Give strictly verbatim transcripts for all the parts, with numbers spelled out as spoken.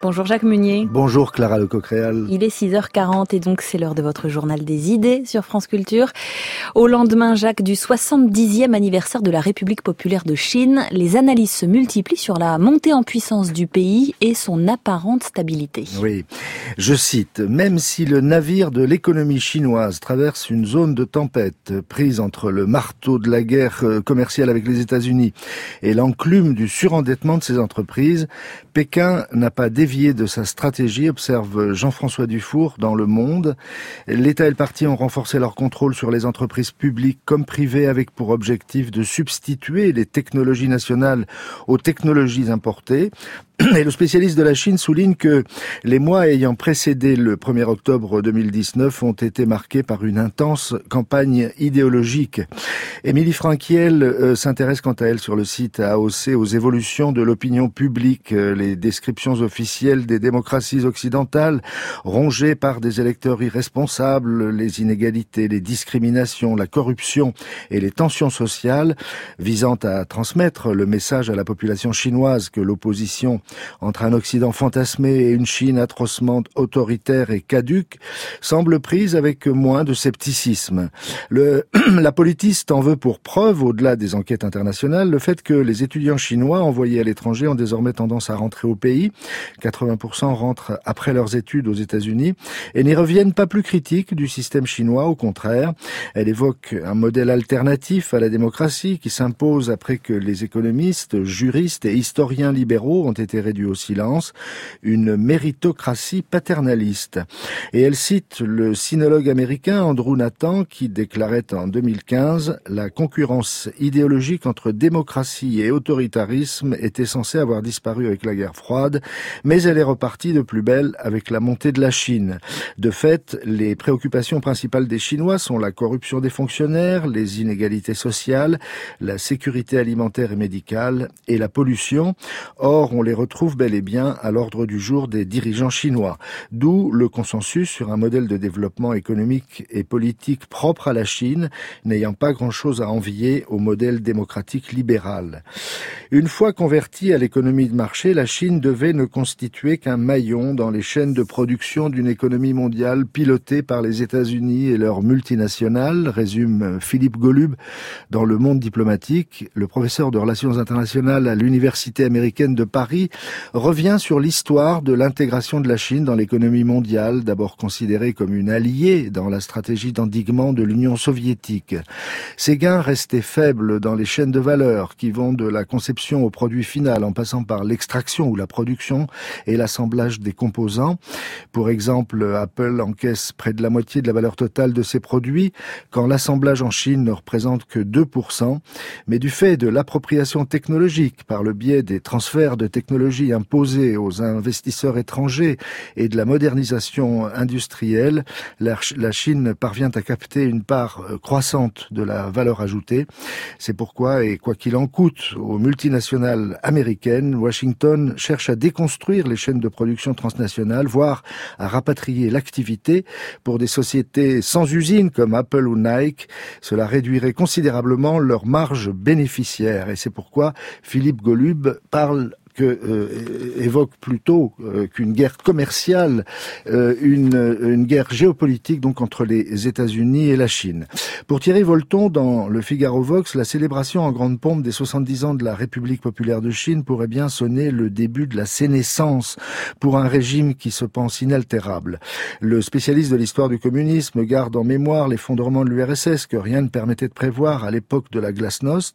Bonjour Jacques Meunier. Bonjour Clara Lecoq-Réal. Il est six heures quarante et donc c'est l'heure de votre journal des idées sur France Culture. Au lendemain, Jacques, du soixante-dixième anniversaire de la République populaire de Chine, les analyses se multiplient sur la montée en puissance du pays et son apparente stabilité. Oui, je cite, « Même si le navire de l'économie chinoise traverse une zone de tempête, prise entre le marteau de la guerre commerciale avec les États-Unis et l'enclume du surendettement de ses entreprises, Pékin n'a pas dévié de sa stratégie, observe Jean-François Dufour dans Le Monde. L'État et le parti ont renforcé leur contrôle sur les entreprises publiques comme privées avec pour objectif de substituer les technologies nationales aux technologies importées. Et le spécialiste de la Chine souligne que les mois ayant précédé le premier octobre deux mille dix-neuf ont été marqués par une intense campagne idéologique. Émilie Franquiel euh, s'intéresse quant à elle sur le site A O C aux évolutions de l'opinion publique, euh, les descriptions officielles des démocraties occidentales rongées par des électeurs irresponsables, les inégalités, les discriminations, la corruption et les tensions sociales visant à transmettre le message à la population chinoise que l'opposition entre un Occident fantasmé et une Chine atrocement autoritaire et caduque, semble prise avec moins de scepticisme. Le, la politiste en veut pour preuve, au-delà des enquêtes internationales, le fait que les étudiants chinois envoyés à l'étranger ont désormais tendance à rentrer au pays. quatre-vingts pour cent rentrent après leurs études aux États-Unis et n'y reviennent pas plus critiques du système chinois, au contraire. Elle évoque un modèle alternatif à la démocratie qui s'impose après que les économistes, juristes et historiens libéraux ont été réduit au silence, une méritocratie paternaliste. Et elle cite le sinologue américain Andrew Nathan qui déclarait en deux mille quinze « La concurrence idéologique entre démocratie et autoritarisme était censée avoir disparu avec la guerre froide, mais elle est repartie de plus belle avec la montée de la Chine. De fait, les préoccupations principales des Chinois sont la corruption des fonctionnaires, les inégalités sociales, la sécurité alimentaire et médicale et la pollution. Or, on les retrouve bel et bien à l'ordre du jour des dirigeants chinois. D'où le consensus sur un modèle de développement économique et politique propre à la Chine, n'ayant pas grand-chose à envier au modèle démocratique libéral. Une fois convertie à l'économie de marché, la Chine devait ne constituer qu'un maillon dans les chaînes de production d'une économie mondiale pilotée par les États-Unis et leurs multinationales, résume Philippe Golub dans Le Monde diplomatique. Le professeur de relations internationales à l'Université américaine de Paris revient sur l'histoire de l'intégration de la Chine dans l'économie mondiale, d'abord considérée comme une alliée dans la stratégie d'endiguement de l'Union soviétique. Ses gains restaient faibles dans les chaînes de valeur qui vont de la conception au produit final en passant par l'extraction ou la production et l'assemblage des composants. Pour exemple, Apple encaisse près de la moitié de la valeur totale de ses produits quand l'assemblage en Chine ne représente que deux pour cent. Mais du fait de l'appropriation technologique par le biais des transferts de technologies imposées aux investisseurs étrangers et de la modernisation industrielle, la Chine parvient à capter une part croissante de la valeur ajoutée. C'est pourquoi, et quoi qu'il en coûte aux multinationales américaines, Washington cherche à déconstruire les chaînes de production transnationales, voire à rapatrier l'activité. Pour des sociétés sans usine comme Apple ou Nike, cela réduirait considérablement leur marge bénéficiaire. Et c'est pourquoi Philippe Golub parle que, euh, évoque plutôt euh, qu'une guerre commerciale, euh, une, une guerre géopolitique donc entre les États-Unis et la Chine. Pour Thierry Volton, dans le Figaro Vox, la célébration en grande pompe des soixante-dix ans de la République populaire de Chine pourrait bien sonner le début de la sénescence pour un régime qui se pense inaltérable. Le spécialiste de l'histoire du communisme garde en mémoire l'effondrement de l'U R S S que rien ne permettait de prévoir à l'époque de la glasnost.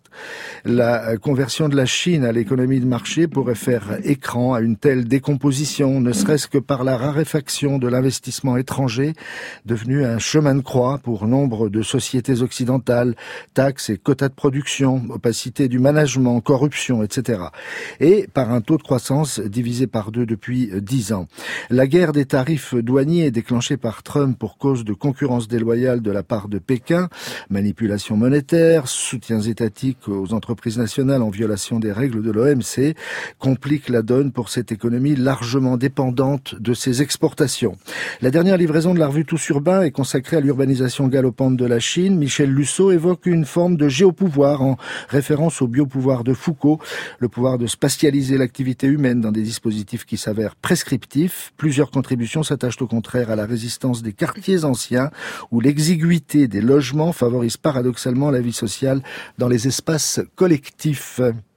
La conversion de la Chine à l'économie de marché pourrait faire écran à une telle décomposition, ne serait-ce que par la raréfaction de l'investissement étranger, devenu un chemin de croix pour nombre de sociétés occidentales, taxes et quotas de production, opacité du management, corruption, et cetera. Et par un taux de croissance divisé par deux depuis dix ans. La guerre des tarifs douaniers déclenchée par Trump pour cause de concurrence déloyale de la part de Pékin, manipulation monétaire, soutiens étatiques aux entreprises nationales en violation des règles de l'O M C, complique la donne pour cette économie largement dépendante de ses exportations. La dernière livraison de la revue Tous Urbain est consacrée à l'urbanisation galopante de la Chine. Michel Lusseau évoque une forme de géopouvoir en référence au biopouvoir de Foucault, le pouvoir de spatialiser l'activité humaine dans des dispositifs qui s'avèrent prescriptifs. Plusieurs contributions s'attachent au contraire à la résistance des quartiers anciens où l'exiguïté des logements favorise paradoxalement la vie sociale dans les espaces collectifs.